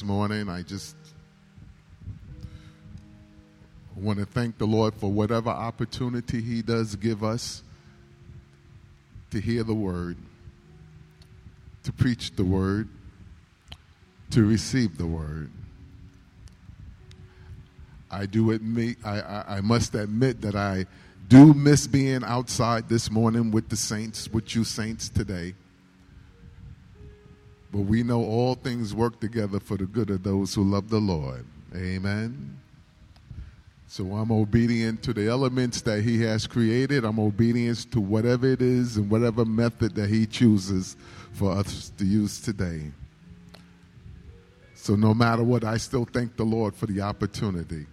morning. I just want to thank the Lord for whatever opportunity He does give us to hear the Word, to preach the Word, to receive the Word. I must admit that I do miss being outside this morning with the saints, with you saints today. But we know all things work together for the good of those who love the Lord. Amen. So I'm obedient to the elements that He has created. I'm obedient to whatever it is and whatever method that He chooses for us to use today. So no matter what, I still thank the Lord for the opportunity.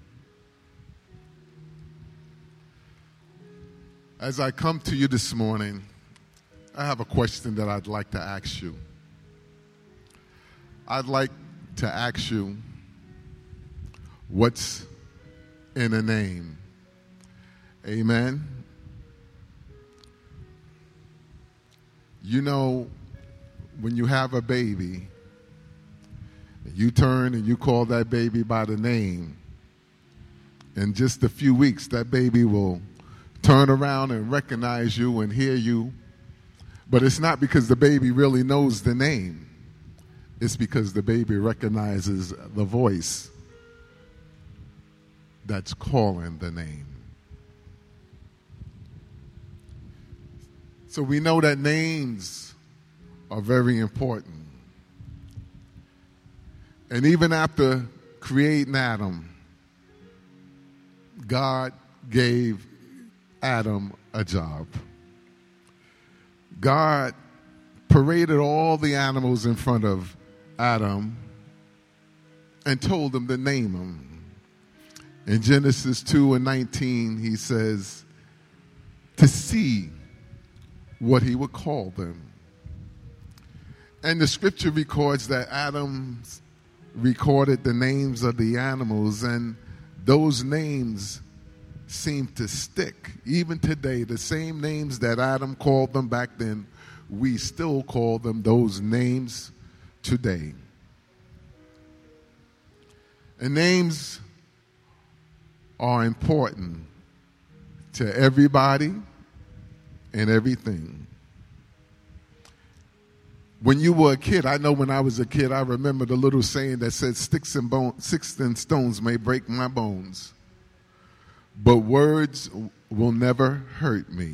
As I come to you this morning, I have a question that I'd like to ask you. I'd like to ask you, what's in a name? Amen. You know, when you have a baby, you turn and you call that baby by the name. In just a few weeks, that baby will turn around and recognize you and hear you. But it's not because the baby really knows the name. It's because the baby recognizes the voice that's calling the name. So we know that names are very important. And even after creating Adam, God gave Adam a job. God paraded all the animals in front of Adam and told him to name them. In Genesis 2:19, he says, to see what he would call them. And the scripture records that Adam recorded the names of the animals, and those names seem to stick. Even today, the same names that Adam called them back then, we still call them those names today. And names are important to everybody and everything. When you were a kid, I know when I was a kid, I remember the little saying that said, sticks and stones may break my bones, but words will never hurt me.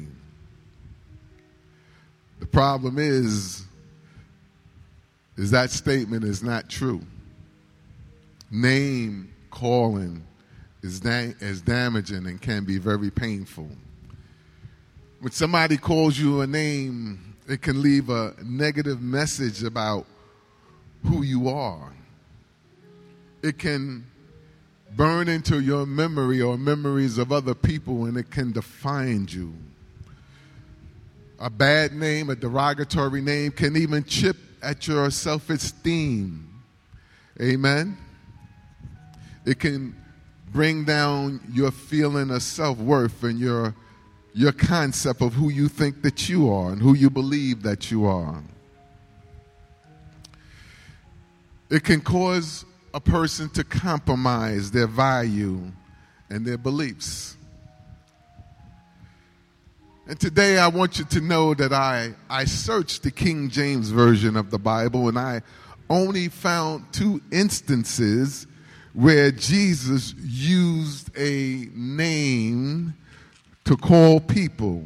The problem is that statement is not true. Name calling is damaging and can be very painful. When somebody calls you a name, it can leave a negative message about who you are. It can burn into your memory or memories of other people, and it can define you. A bad name, a derogatory name, can even chip at your self-esteem. Amen? It can bring down your feeling of self-worth and your concept of who you think that you are and who you believe that you are. It can cause a person to compromise their value and their beliefs. And today I want you to know that I searched the King James Version of the Bible, and I only found 2 instances where Jesus used a name to call people.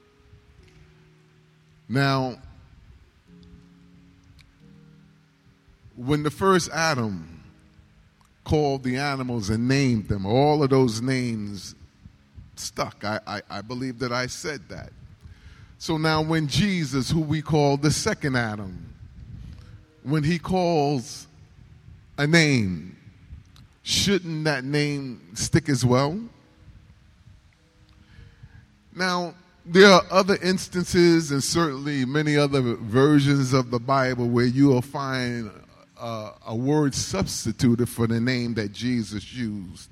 Now, when the first Adam called the animals and named them, all of those names stuck. I believe that I said that. So now when Jesus, who we call the second Adam, when he calls a name, shouldn't that name stick as well? Now, there are other instances and certainly many other versions of the Bible where you will find a word substituted for the name that Jesus used.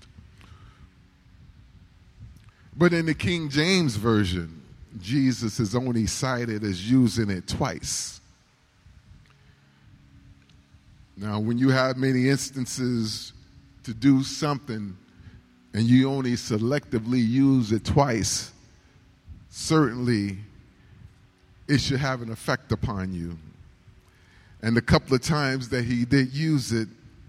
But in the King James Version, Jesus is only cited as using it twice. Now, when you have many instances to do something and you only selectively use it twice, certainly it should have an effect upon you. And the couple of times that he did use it,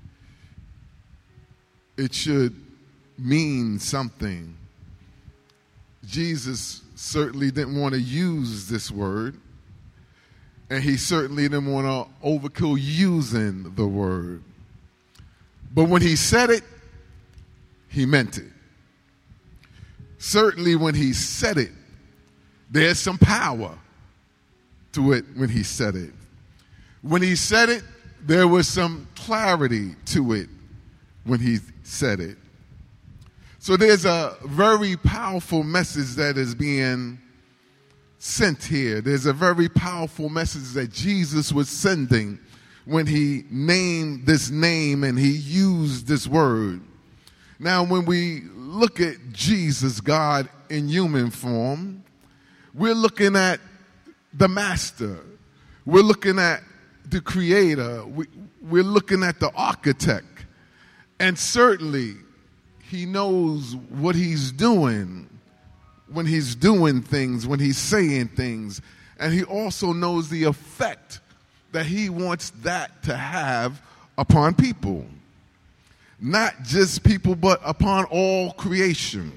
it should mean something. Jesus certainly didn't want to use this word, and he certainly didn't want to overkill using the word. But when he said it, he meant it. Certainly when he said it, there's some power to it when he said it. When he said it, there was some clarity to it when he said it. So there's a very powerful message that is being sent here. There's a very powerful message that Jesus was sending when he named this name and he used this word. Now, when we look at Jesus, God in human form, we're looking at the master. We're looking at the creator. We're looking at the architect. And certainly, he knows what he's doing when he's doing things, when he's saying things. And he also knows the effect that he wants that to have upon people. Not just people, but upon all creation.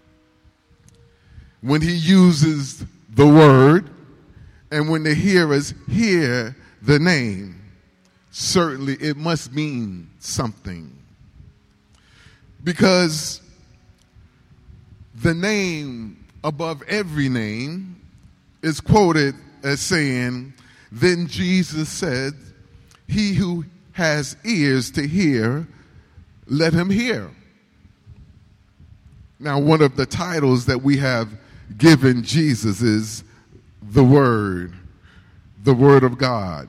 When he uses the word, and when the hearers hear the name, certainly it must mean something. Because the name above every name is quoted as saying, "Then Jesus said, 'He who has ears to hear, let him hear.'" Now, one of the titles that we have given Jesus is the Word of God.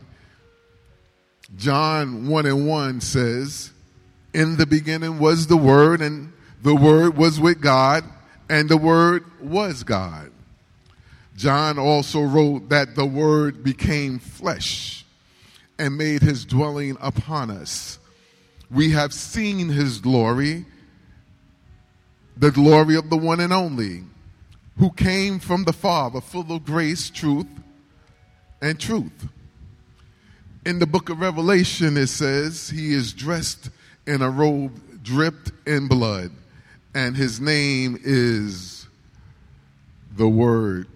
John 1:1 says, "In the beginning was the Word, and the Word was with God, and the Word was God." John also wrote that the Word became flesh and made his dwelling upon us. We have seen his glory, the glory of the one and only, who came from the Father, full of grace, truth, and truth. In the book of Revelation, it says, he is dressed in a robe dripped in blood, and his name is the Word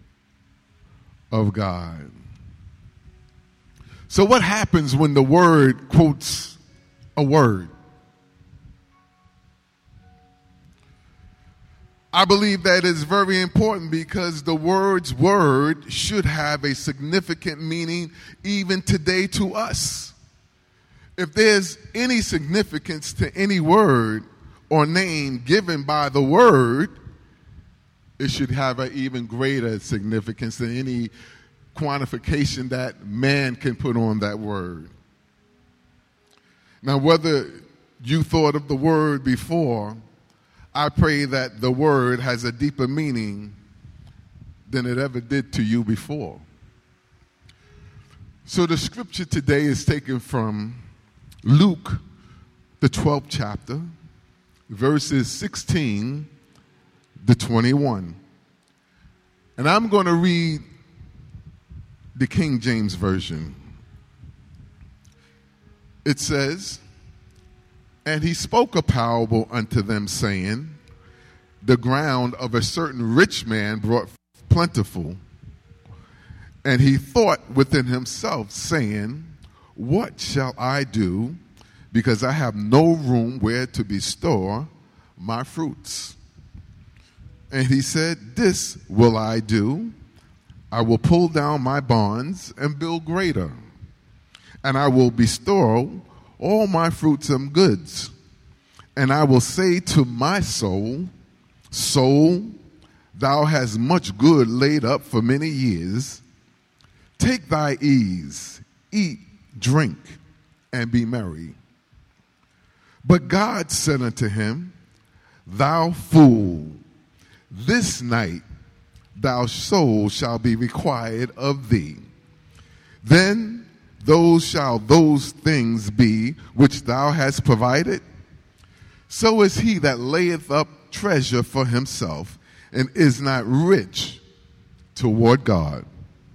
of God. So what happens when the Word quotes a word? I believe that is very important because the word's word should have a significant meaning even today to us. If there's any significance to any word or name given by the word, it should have an even greater significance than any quantification that man can put on that word. Now, whether you thought of the word before, I pray that the word has a deeper meaning than it ever did to you before. So the scripture today is taken from Luke, the 12th chapter, verses 16 to 21. And I'm going to read the King James Version. It says, "And he spoke a parable unto them, saying, The ground of a certain rich man brought plentiful. And he thought within himself, saying, What shall I do, because I have no room where to bestow my fruits? And he said, This will I do. I will pull down my barns and build greater, and I will bestow all my fruits and goods. And I will say to my soul, Soul, thou hast much good laid up for many years. Take thy ease, eat, drink, and be merry. But God said unto him, Thou fool, this night thy soul shall be required of thee. Then those shall those things be which thou hast provided? So is he that layeth up treasure for himself and is not rich toward God.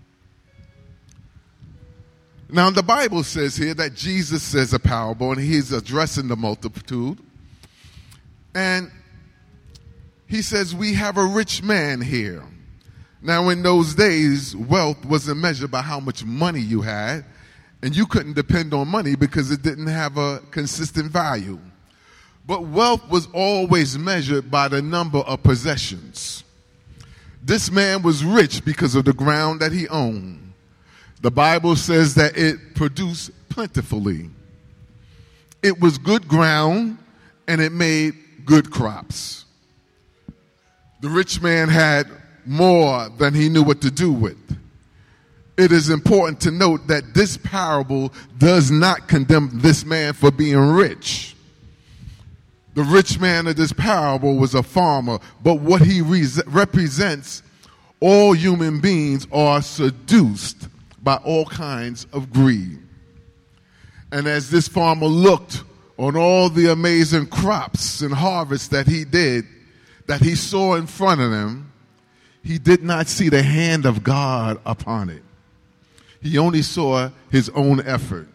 Now, the Bible says here that Jesus says a parable, and he's addressing the multitude. And he says, we have a rich man here. Now, in those days, wealth wasn't measured by how much money you had, and you couldn't depend on money because it didn't have a consistent value. But wealth was always measured by the number of possessions. This man was rich because of the ground that he owned. The Bible says that it produced plentifully. It was good ground, and it made good crops. The rich man had more than he knew what to do with. It is important to note that this parable does not condemn this man for being rich. The rich man of this parable was a farmer, but what he represents, all human beings are seduced by all kinds of greed. And as this farmer looked on all the amazing crops and harvests that he did, that he saw in front of him, he did not see the hand of God upon it. He only saw his own effort.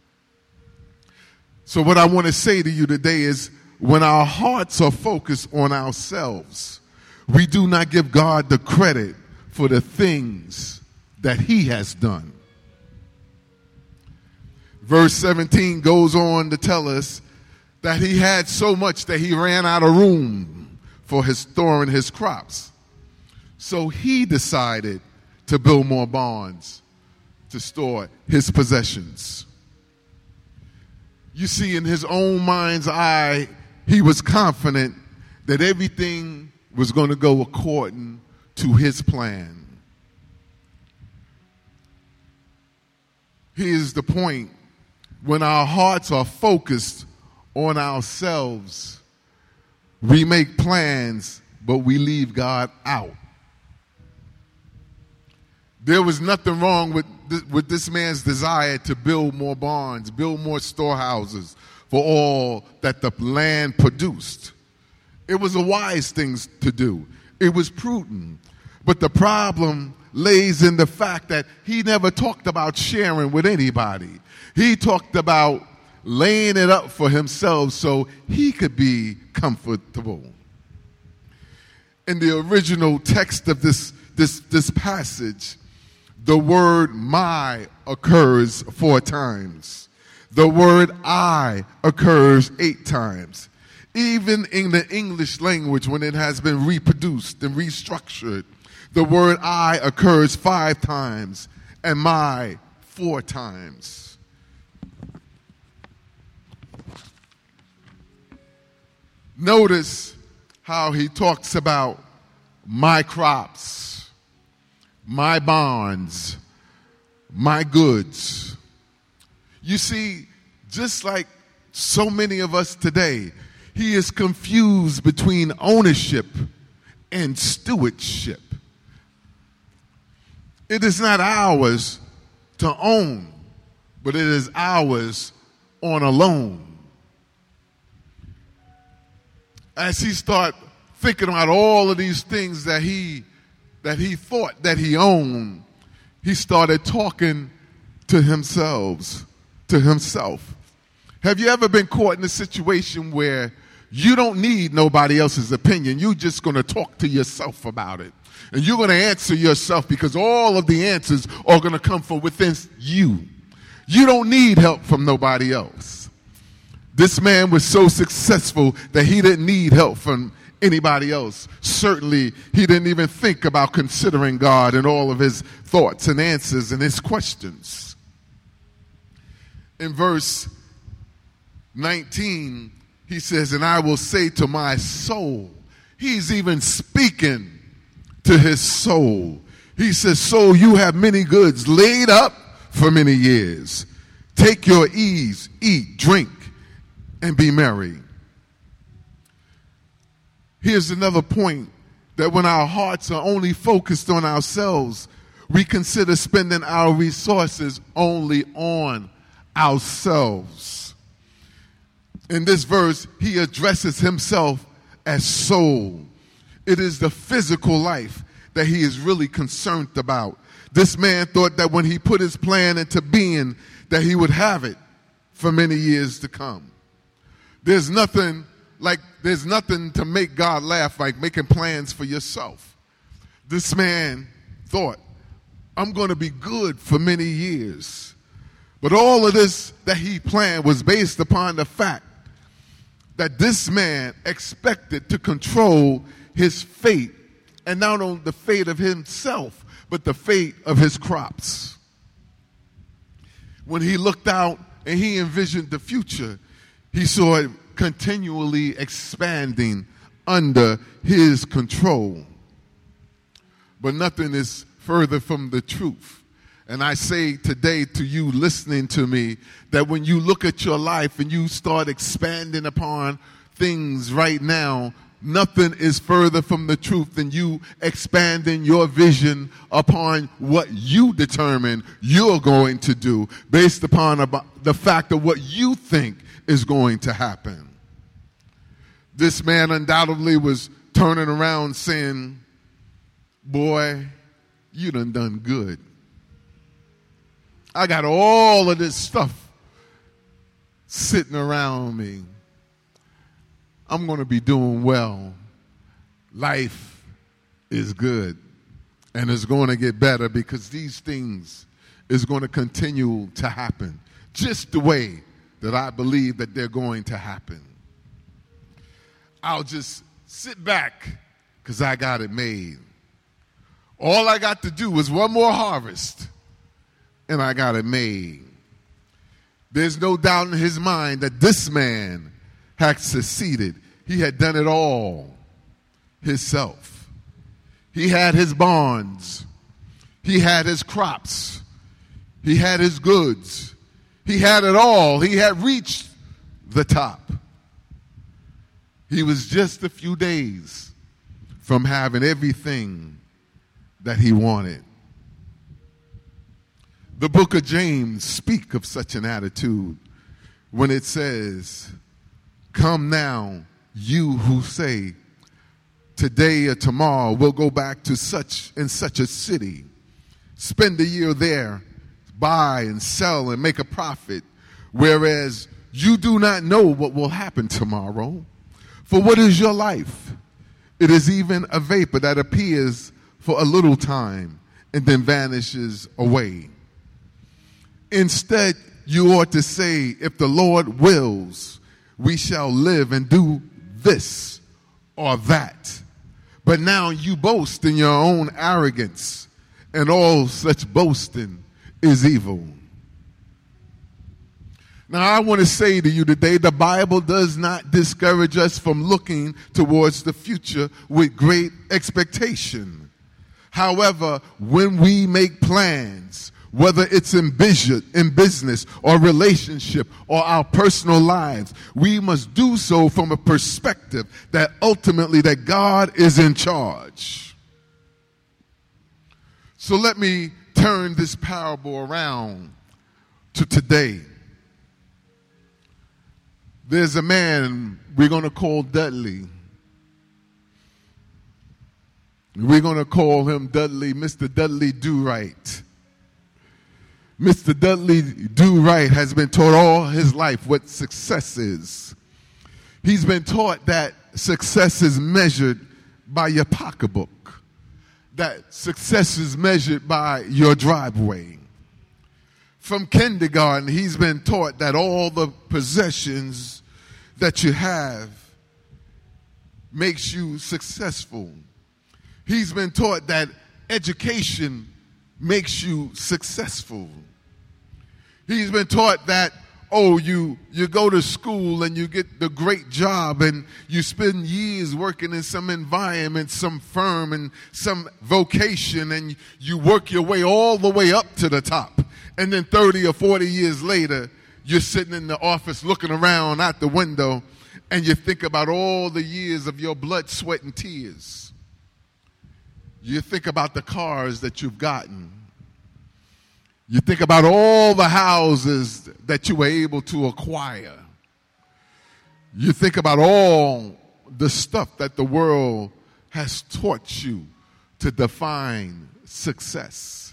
So what I want to say to you today is, when our hearts are focused on ourselves, we do not give God the credit for the things that he has done. Verse 17 goes on to tell us that he had so much that he ran out of room for his storing his crops. So he decided to build more barns to store his possessions. You see, in his own mind's eye, he was confident that everything was going to go according to his plan. Here's the point. When our hearts are focused on ourselves, we make plans, but we leave God out. There was nothing wrong with this man's desire to build more barns, build more storehouses for all that the land produced. It was a wise thing to do. It was prudent. But the problem lays in the fact that he never talked about sharing with anybody. He talked about laying it up for himself so he could be comfortable. In the original text of this passage, the word my occurs 4 times. The word I occurs 8 times. Even in the English language, when it has been reproduced and restructured, the word I occurs 5 times and my 4 times. Notice how he talks about my crops, my barns, my goods. You see, just like so many of us today, he is confused between ownership and stewardship. It is not ours to own, but it is ours on a loan. As he started thinking about all of these things that he thought that he owned, he started talking to himself. Have you ever been caught in a situation where you don't need nobody else's opinion? You're just going to talk to yourself about it. And you're going to answer yourself because all of the answers are going to come from within you. You don't need help from nobody else. This man was so successful that he didn't need help from anybody else. Certainly, he didn't even think about considering God in all of his thoughts and answers and his questions. In verse 19, he says, and I will say to my soul. He's even speaking to his soul. He says, soul, you have many goods laid up for many years. Take your ease, eat, drink, and be merry. Here's another point, that when our hearts are only focused on ourselves, we consider spending our resources only on ourselves. In this verse, he addresses himself as soul. It is the physical life that he is really concerned about. This man thought that when he put his plan into being, that he would have it for many years to come. There's nothing to make God laugh like making plans for yourself. This man thought, I'm going to be good for many years. But all of this that he planned was based upon the fact that this man expected to control his fate, and not only the fate of himself, but the fate of his crops. When he looked out and he envisioned the future, he saw it continually expanding under his control. But nothing is further from the truth. And I say today to you listening to me that when you look at your life and you start expanding upon things right now, nothing is further from the truth than you expanding your vision upon what you determine you're going to do based upon the fact of what you think is going to happen. This man undoubtedly was turning around saying, boy, you done good. I got all of this stuff sitting around me. I'm going to be doing well. Life is good. And it's going to get better because these things is going to continue to happen just the way that I believe that they're going to happen. I'll just sit back because I got it made. All I got to do is one more harvest, and I got it made. There's no doubt in his mind that this man had succeeded. He had done it all himself. He had his barns. He had his crops. He had his goods. He had it all. He had reached the top. He was just a few days from having everything that he wanted. The book of James speaks of such an attitude when it says, come now, you who say, today or tomorrow we'll go back to such and such a city, spend a year there, buy and sell and make a profit, whereas you do not know what will happen tomorrow. For what is your life? It is even a vapor that appears for a little time and then vanishes away. Instead, you ought to say, if the Lord wills, we shall live and do this or that. But now you boast in your own arrogance, and all such boasting is evil. Now, I want to say to you today, the Bible does not discourage us from looking towards the future with great expectation. However, when we make plans, whether it's in business or relationship or our personal lives, we must do so from a perspective that ultimately that God is in charge. So let me turn this parable around to today. There's a man we're going to call Dudley. We're going to call him Dudley, Mr. Dudley Do-Right. Mr. Dudley Do-Right has been taught all his life what success is. He's been taught that success is measured by your pocketbook, that success is measured by your driveway. From kindergarten, he's been taught that all the possessions that you have makes you successful. He's been taught that education makes you successful. He's been taught that, you go to school and you get the great job and you spend years working in some environment, some firm and some vocation, and you work your way all the way up to the top. And then 30 or 40 years later, you're sitting in the office looking around out the window and you think about all the years of your blood, sweat, and tears. You think about the cars that you've gotten. You think about all the houses that you were able to acquire. You think about all the stuff that the world has taught you to define success.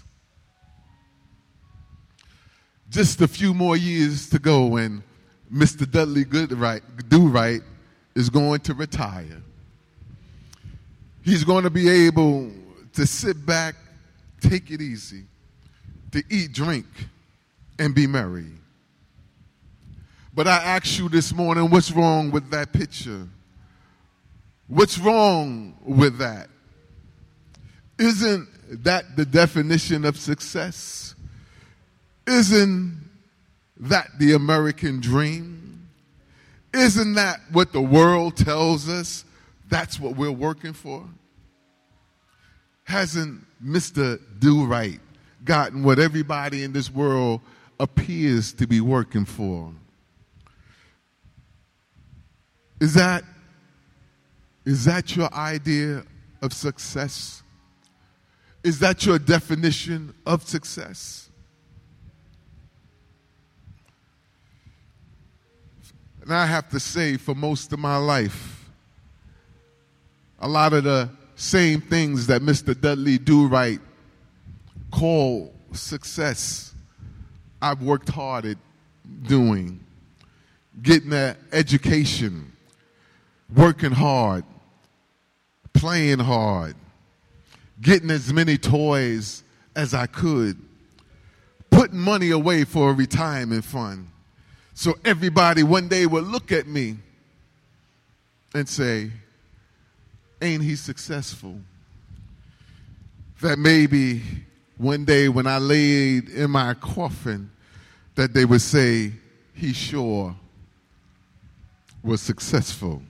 Just a few more years to go and Mr. Dudley Do-Right is going to retire. He's going to be able to sit back, take it easy, to eat, drink, and be merry. But I ask you this morning, what's wrong with that picture? What's wrong with that? Isn't that the definition of success? Isn't that the American dream? Isn't that what the world tells us? That's what we're working for? Hasn't Mr. Do-Right gotten what everybody in this world appears to be working for? Is that your idea of success? Is that your definition of success? And I have to say, for most of my life, a lot of the same things that Mr. Dudley Do-Right called success, I've worked hard at doing. Getting an education, working hard, playing hard, getting as many toys as I could, putting money away for a retirement fund. So everybody one day would look at me and say, ain't he successful? That maybe one day when I laid in my coffin, that they would say, he sure was successful.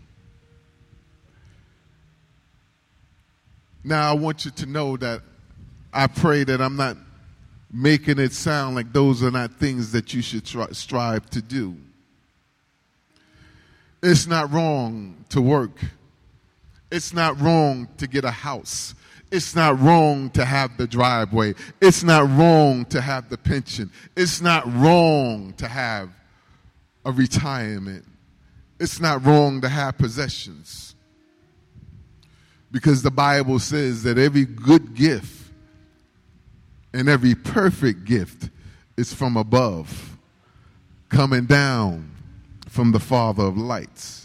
Now I want you to know that I pray that I'm not making it sound like those are not things that you should strive to do. It's not wrong to work. It's not wrong to get a house. It's not wrong to have the driveway. It's not wrong to have the pension. It's not wrong to have a retirement. It's not wrong to have possessions. Because the Bible says that every good gift and every perfect gift is from above, coming down from the Father of lights.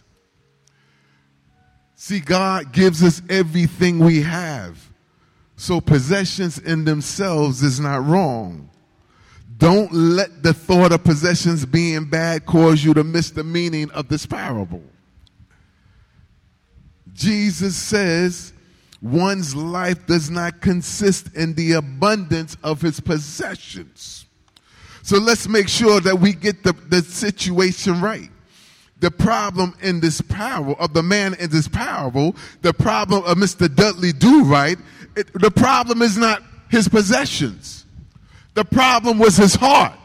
See, God gives us everything we have. So possessions in themselves is not wrong. Don't let the thought of possessions being bad cause you to miss the meaning of this parable. Jesus says one's life does not consist in the abundance of his possessions. So let's make sure that we get the situation right. The problem in this parable, of the man in this parable, the problem of Mr. Dudley Do-Right, the problem is not his possessions. The problem was his heart.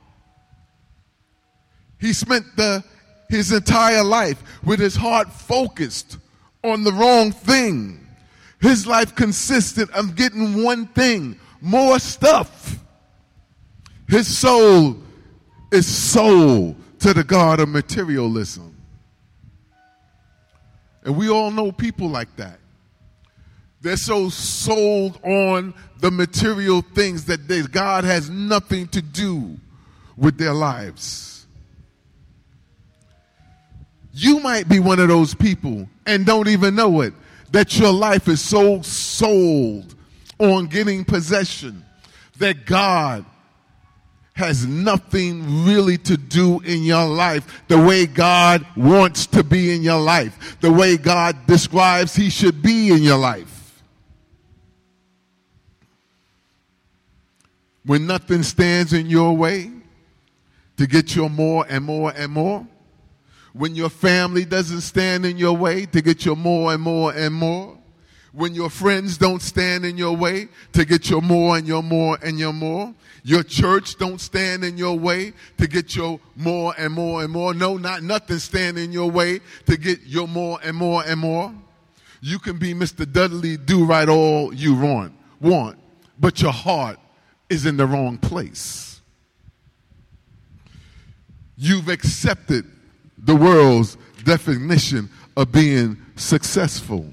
He spent his entire life with his heart focused on the wrong thing. His life consisted of getting one thing, more stuff. His soul is sold to the god of materialism. And we all know people like that. They're so sold on the material things that God has nothing to do with their lives. You might be one of those people and don't even know it, that your life is so sold on getting possession that God has nothing really to do in your life the way God wants to be in your life, the way God describes he should be in your life. When nothing stands in your way to get your more and more and more, when your family doesn't stand in your way to get your more and more and more, when your friends don't stand in your way to get your more and your more and your more, your church don't stand in your way to get your more and more and more. No, not nothing stand in your way to get your more and more and more. You can be Mr. Dudley Do-Right all you want, but your heart is in the wrong place. You've accepted the world's definition of being successful.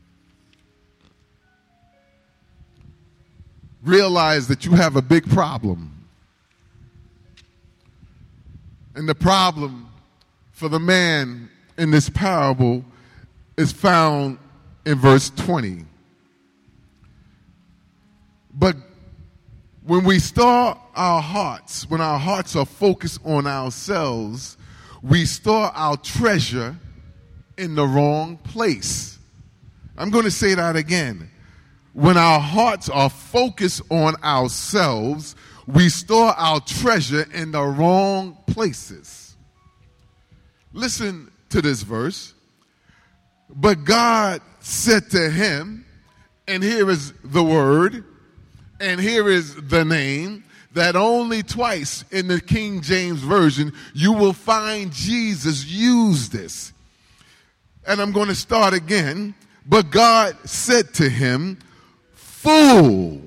Realize that you have a big problem. And the problem for the man in this parable is found in verse 20. But when we store our hearts, when our hearts are focused on ourselves, we store our treasure in the wrong place. I'm going to say that again. When our hearts are focused on ourselves, we store our treasure in the wrong places. Listen to this verse. But God said to him, and here is the word, and here is the name, that only twice in the King James Version you will find Jesus use this. And I'm going to start again. But God said to him, fool.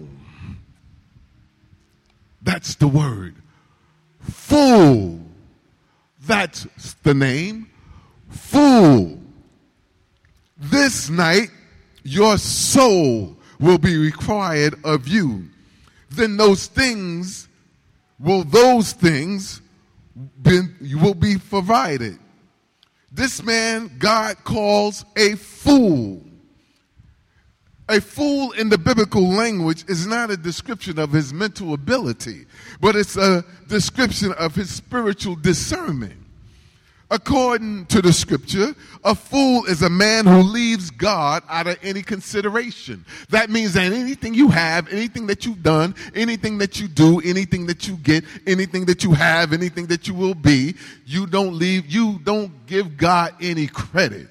That's the word. Fool. That's the name. Fool. This night your soul will be required of you. Then those things will be provided. This man God calls a fool. A fool in the biblical language is not a description of his mental ability, but it's a description of his spiritual discernment. According to the scripture, a fool is a man who leaves God out of any consideration. That means that anything you have, anything that you've done, anything that you do, anything that you get, anything that you have, anything that you will be, you don't give God any credit.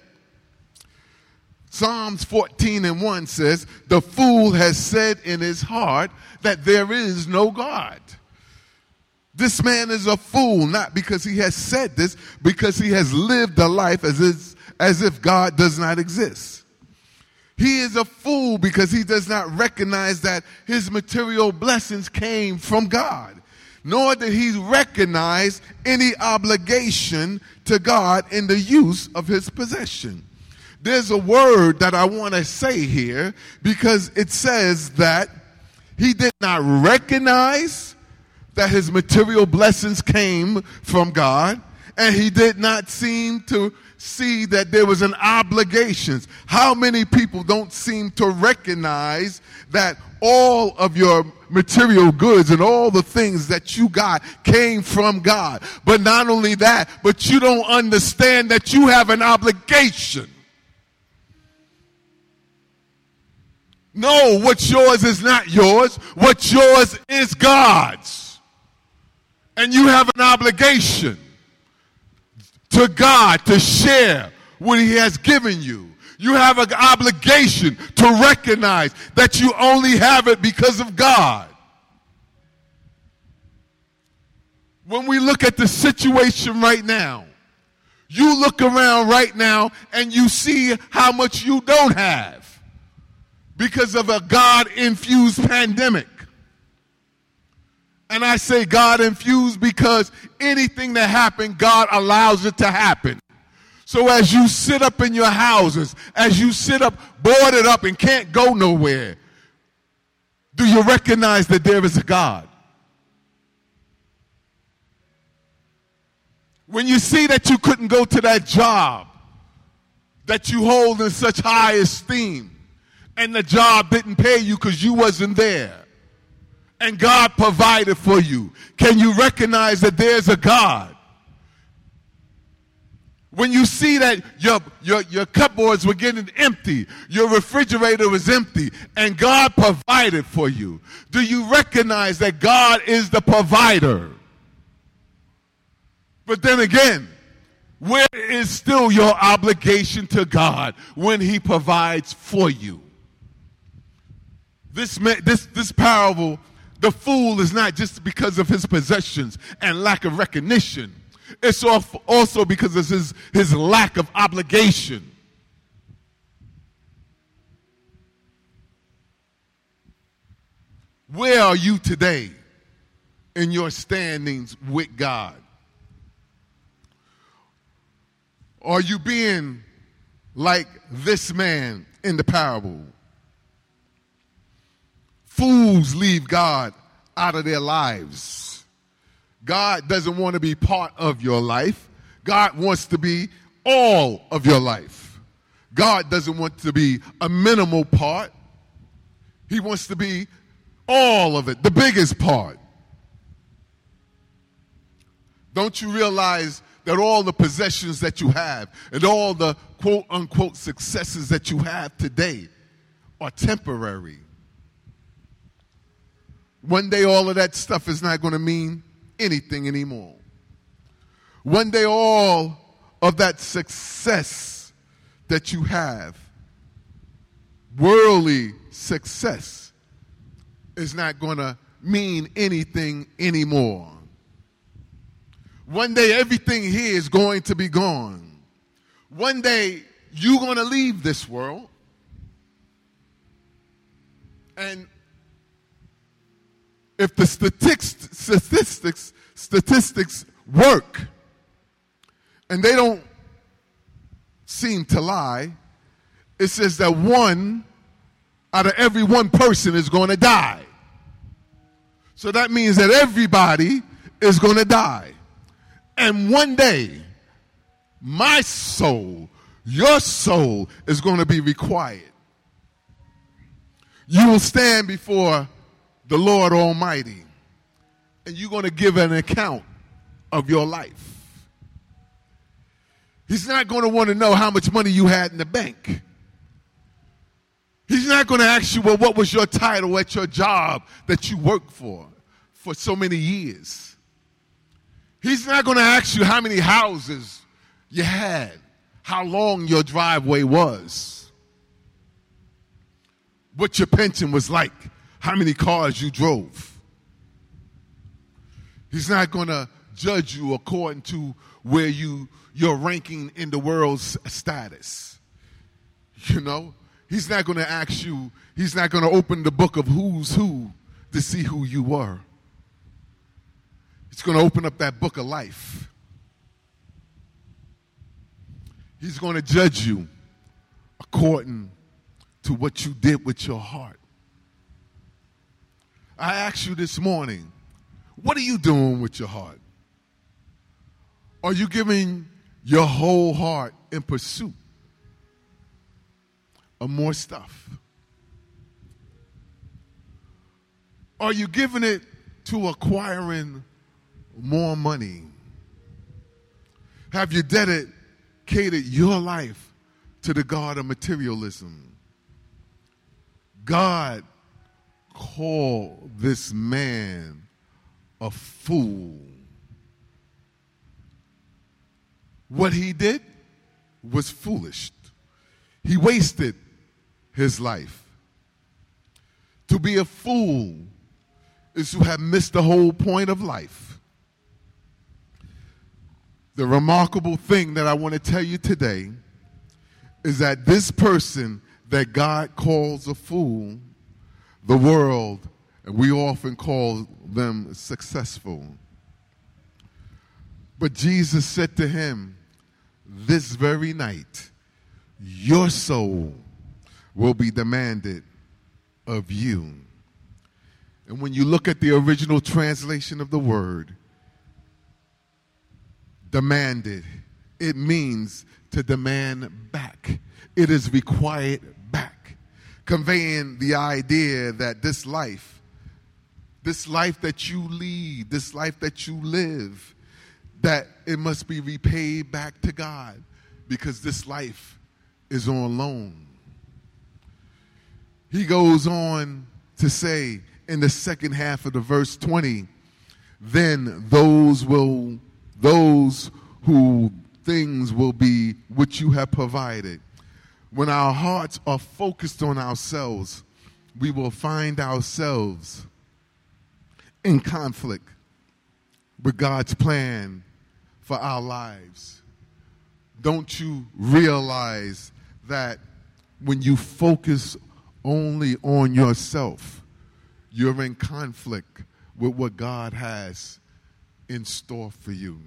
Psalms 14:1 says, the fool has said in his heart that there is no God. This man is a fool, not because he has said this, because he has lived a life as if God does not exist. He is a fool because he does not recognize that his material blessings came from God, nor did he recognize any obligation to God in the use of his possession. There's a word that I want to say here because it says that he did not recognize that his material blessings came from God, and he did not seem to see that there was an obligation. How many people don't seem to recognize that all of your material goods and all the things that you got came from God? But not only that, but you don't understand that you have an obligation. No, what's yours is not yours. What's yours is God's. And you have an obligation to God to share what he has given you. You have an obligation to recognize that you only have it because of God. When we look at the situation right now, you look around right now and you see how much you don't have because of a God-infused pandemic. And I say God-infused because anything that happened, God allows it to happen. So as you sit up in your houses, as you sit up boarded up and can't go nowhere, do you recognize that there is a God? When you see that you couldn't go to that job that you hold in such high esteem, and the job didn't pay you because you wasn't there, and God provided for you, can you recognize that there's a God? When you see that your cupboards were getting empty, your refrigerator was empty, and God provided for you, do you recognize that God is the provider? But then again, where is still your obligation to God when he provides for you? This parable, the fool is not just because of his possessions and lack of recognition. It's also because of his lack of obligation. Where are you today in your standings with God? Are you being like this man in the parable? Fools leave God out of their lives. God doesn't want to be part of your life. God wants to be all of your life. God doesn't want to be a minimal part. He wants to be all of it, the biggest part. Don't you realize that all the possessions that you have and all the quote-unquote successes that you have today are temporary? One day all of that stuff is not going to mean anything anymore. One day all of that success that you have, worldly success, is not going to mean anything anymore. One day everything here is going to be gone. One day you're going to leave this world. And if the statistics work, and they don't seem to lie, it says that 1 out of every 1 person is going to die. So that means that everybody is going to die. And one day, my soul, your soul, is going to be required. You will stand before the Lord Almighty, and you're going to give an account of your life. He's not going to want to know how much money you had in the bank. He's not going to ask you, well, what was your title at your job that you worked for so many years. He's not going to ask you how many houses you had, how long your driveway was, what your pension was like, how many cars you drove. He's not going to judge you according to where your ranking in the world's status. You know, he's not going to ask you, he's not going to open the book of who's who to see who you were. He's going to open up that book of life. He's going to judge you according to what you did with your heart. I asked you this morning, what are you doing with your heart? Are you giving your whole heart in pursuit of more stuff? Are you giving it to acquiring more money? Have you dedicated your life to the God of materialism? God called this man a fool. What he did was foolish. He wasted his life. To be a fool is to have missed the whole point of life. The remarkable thing that I want to tell you today is that this person that God calls a fool, the world, and we often call them successful. But Jesus said to him, this very night, your soul will be demanded of you. And when you look at the original translation of the word, demanded, it means to demand back. It is required back, conveying the idea that this life that you lead, this life that you live, that it must be repaid back to God because this life is on loan. He goes on to say in the second half of the verse 20, then those who things will be which you have provided. When our hearts are focused on ourselves, we will find ourselves in conflict with God's plan for our lives. Don't you realize that when you focus only on yourself, you're in conflict with what God has in store for you.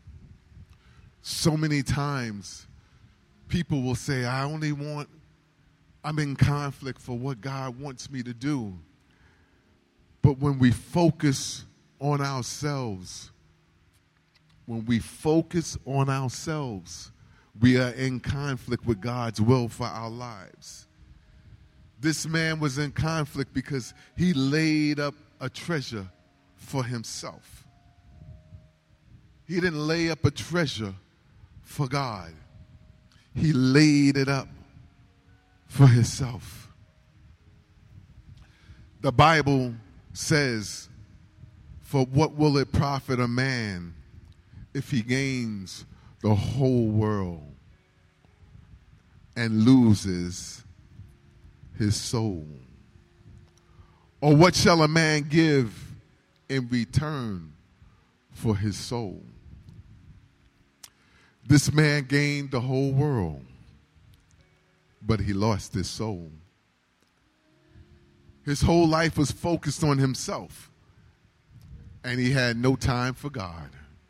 So many times, people will say, I'm in conflict for what God wants me to do. But when we focus on ourselves, we are in conflict with God's will for our lives. This man was in conflict because he laid up a treasure for himself. He didn't lay up a treasure for God. He laid it up for himself. The Bible says, for what will it profit a man if he gains the whole world and loses his soul? Or what shall a man give in return for his soul? This man gained the whole world, but he lost his soul. His whole life was focused on himself, and he had no time for God.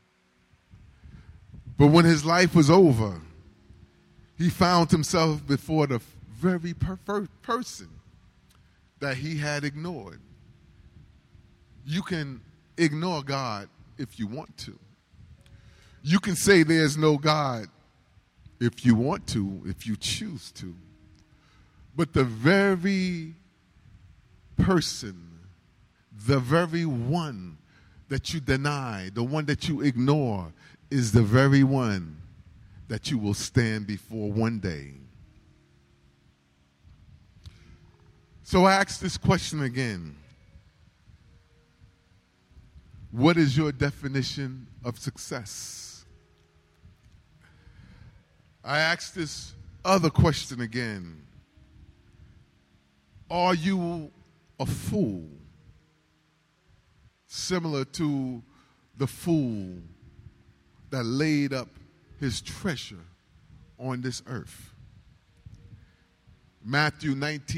But when his life was over, he found himself before the very person that he had ignored. You can ignore God if you want to. You can say there's no God if you want to, if you choose to. But the very person, the very one that you deny, the one that you ignore, is the very one that you will stand before one day. So I ask this question again. What is your definition of success? I ask this other question again. Are you a fool? Similar to the fool that laid up his treasure on this earth. Matthew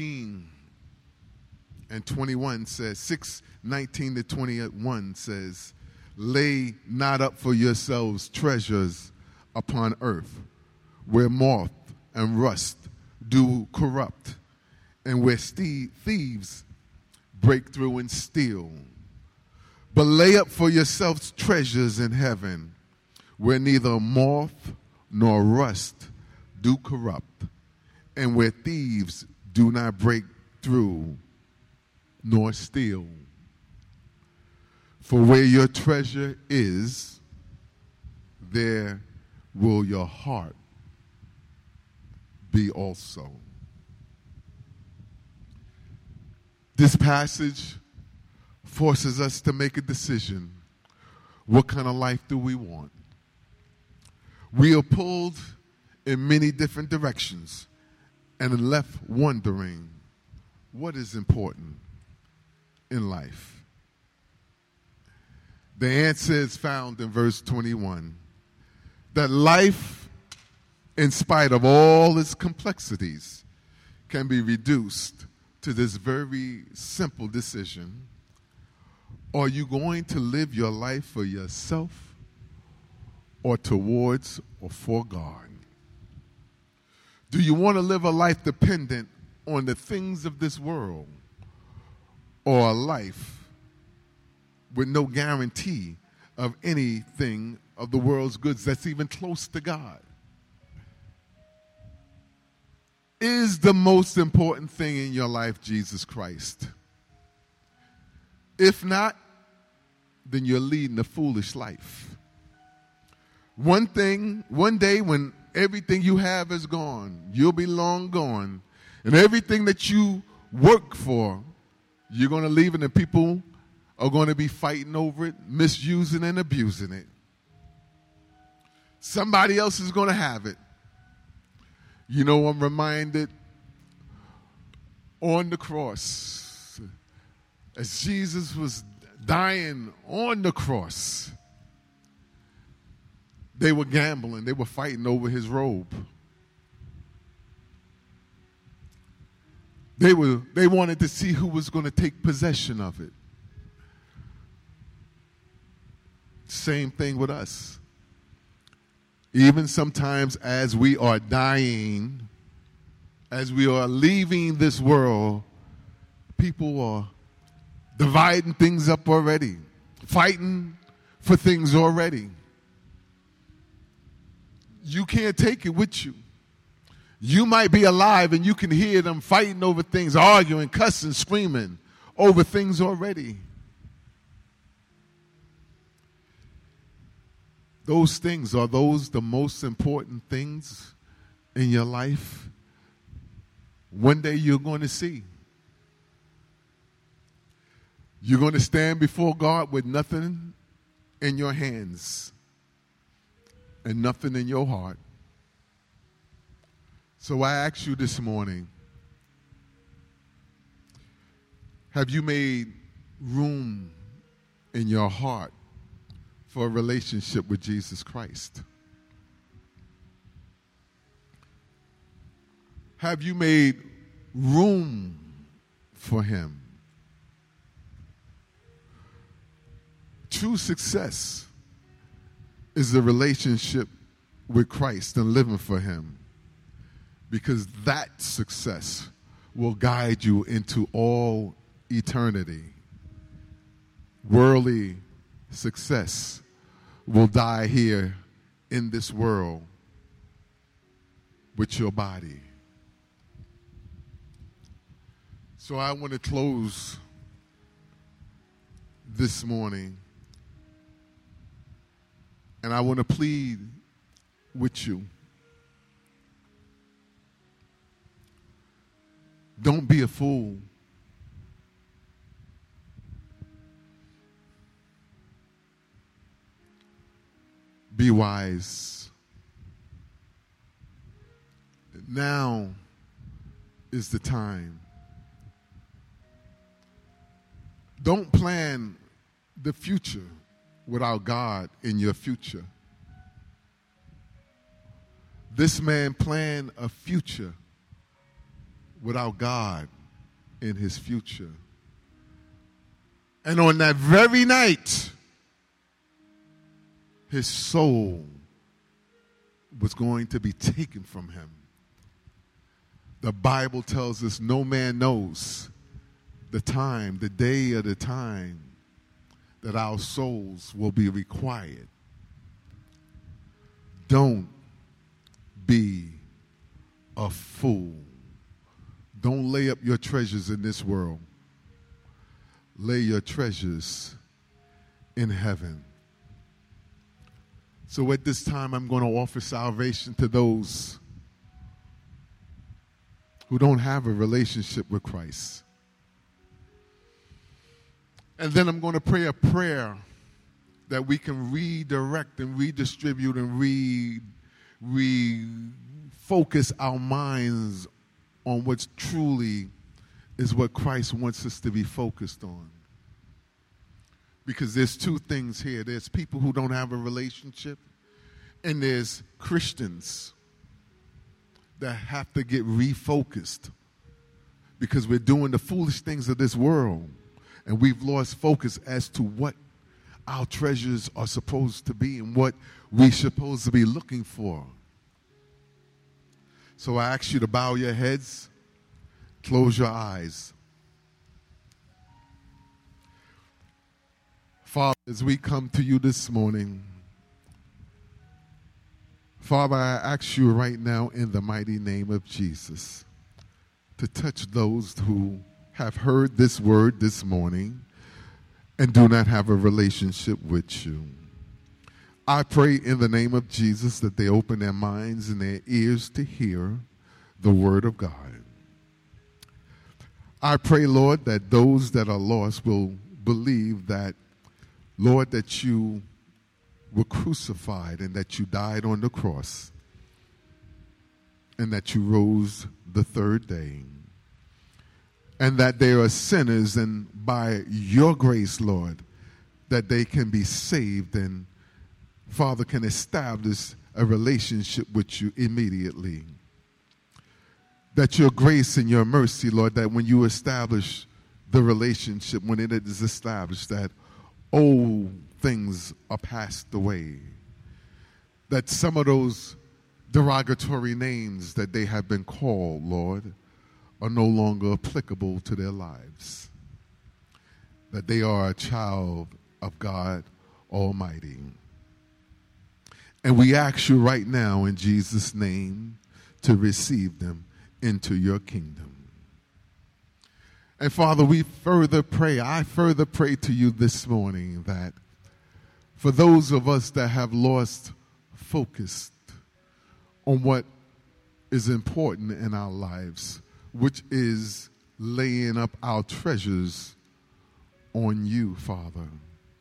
19:21 says, 6:19-21 says, lay not up for yourselves treasures upon earth, where moth and rust do corrupt, and where thieves break through and steal. But lay up for yourselves treasures in heaven, where neither moth nor rust do corrupt, and where thieves do not break through nor steal. For where your treasure is, there will your heart be also. This passage forces us to make a decision. What kind of life do we want? We are pulled in many different directions and left wondering what is important in life. The answer is found in verse 21, that life, in spite of all its complexities, can be reduced to this very simple decision. Are you going to live your life for yourself or towards or for God? Do you want to live a life dependent on the things of this world, or a life with no guarantee of anything of the world's goods that's even close to God? Is the most important thing in your life Jesus Christ? If not, then you're leading a foolish life. One day when everything you have is gone, you'll be long gone, and everything that you work for, you're going to leave it, and people are going to be fighting over it, misusing and abusing it. Somebody else is going to have it. You know, I'm reminded on the cross, as Jesus was dying on the cross, they were gambling. They were fighting over his robe. They wanted to see who was going to take possession of it. Same thing with us. Even sometimes as we are dying, as we are leaving this world, people are dividing things up already, fighting for things already. You can't take it with you. You might be alive and you can hear them fighting over things, arguing, cussing, screaming over things already. Those things, are those the most important things in your life? One day you're going to see. You're going to stand before God with nothing in your hands and nothing in your heart. So I ask you this morning, have you made room in your heart for a relationship with Jesus Christ? Have you made room for him? True success is a relationship with Christ and living for him, because that success will guide you into all eternity. Worldly success will die here in this world with your body. So I want to close this morning, and I want to plead with you. Don't be a fool. Be wise. Now is the time. Don't plan the future without God in your future. This man planned a future without God in his future. And on that very night, his soul was going to be taken from him. The Bible tells us no man knows the time, the day or the time that our souls will be required. Don't be a fool. Don't lay up your treasures in this world. Lay your treasures in heaven. So at this time, I'm going to offer salvation to those who don't have a relationship with Christ. And then I'm going to pray a prayer that we can redirect and redistribute and refocus our minds on what truly is what Christ wants us to be focused on. Because there's two things here. There's people who don't have a relationship, and there's Christians that have to get refocused because we're doing the foolish things of this world, and we've lost focus as to what our treasures are supposed to be and what we're supposed to be looking for. So I ask you to bow your heads, close your eyes. Father, as we come to you this morning, Father, I ask you right now in the mighty name of Jesus to touch those who have heard this word this morning and do not have a relationship with you. I pray in the name of Jesus that they open their minds and their ears to hear the word of God. I pray, Lord, that those that are lost will believe that, Lord, that you were crucified and that you died on the cross and that you rose the third day, and that they are sinners, and by your grace, Lord, that they can be saved and, Father, can establish a relationship with you immediately. that your grace and your mercy, Lord, that when you establish the relationship, when it is established, that old things are passed away, that some of those derogatory names that they have been called, Lord, are no longer applicable to their lives, that they are a child of God Almighty. And we ask you right now in Jesus' name to receive them into your kingdom. And Father, I further pray to you this morning that for those of us that have lost focus on what is important in our lives, which is laying up our treasures on you, Father.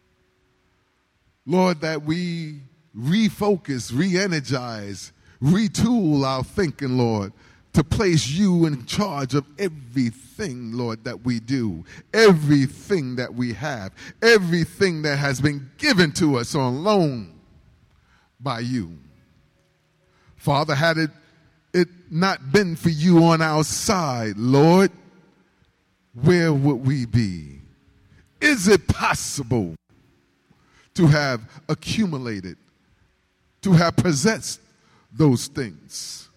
Lord, that we refocus, re-energize, retool our thinking, Lord, to place you in charge of everything, Lord, that we do, everything that we have, everything that has been given to us on loan by you. Father, had it not been for you on our side, Lord, where would we be? Is it possible to have accumulated, to have possessed those things?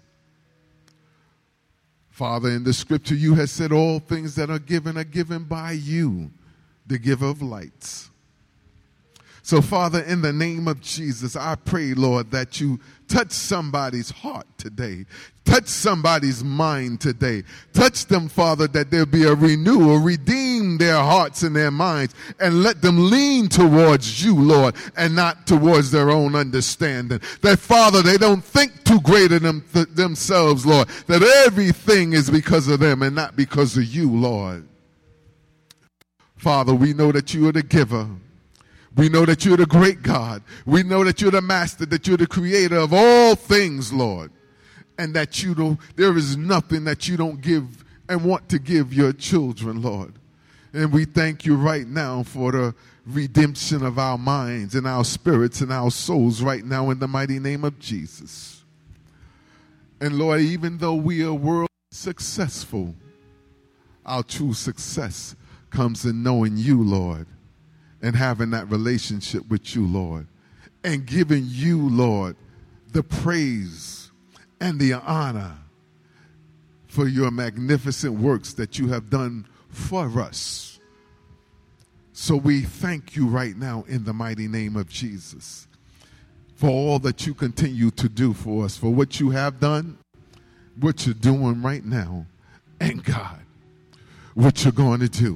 Father, in the scripture you have said all things that are given by you, the giver of lights. So, Father, in the name of Jesus, I pray, Lord, that you touch somebody's heart today. Touch somebody's mind today. Touch them, Father, that there be a renewal. Redeem their hearts and their minds and let them lean towards you, Lord, and not towards their own understanding. That, Father, they don't think too great of themselves, Lord. That everything is because of them and not because of you, Lord. Father, we know that you are the giver. We know that you're the great God. We know that you're the master, that you're the creator of all things, Lord. And that there is nothing that you don't give and want to give your children, Lord. And we thank you right now for the redemption of our minds and our spirits and our souls right now in the mighty name of Jesus. And Lord, even though we are world successful, our true success comes in knowing you, Lord, and having that relationship with you, Lord, and giving you, Lord, the praise and the honor for your magnificent works that you have done for us. So we thank you right now in the mighty name of Jesus for all that you continue to do for us, for what you have done, what you're doing right now, and God, what you're going to do.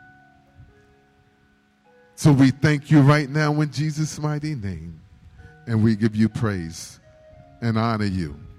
So we thank you right now in Jesus' mighty name, and we give you praise and honor you.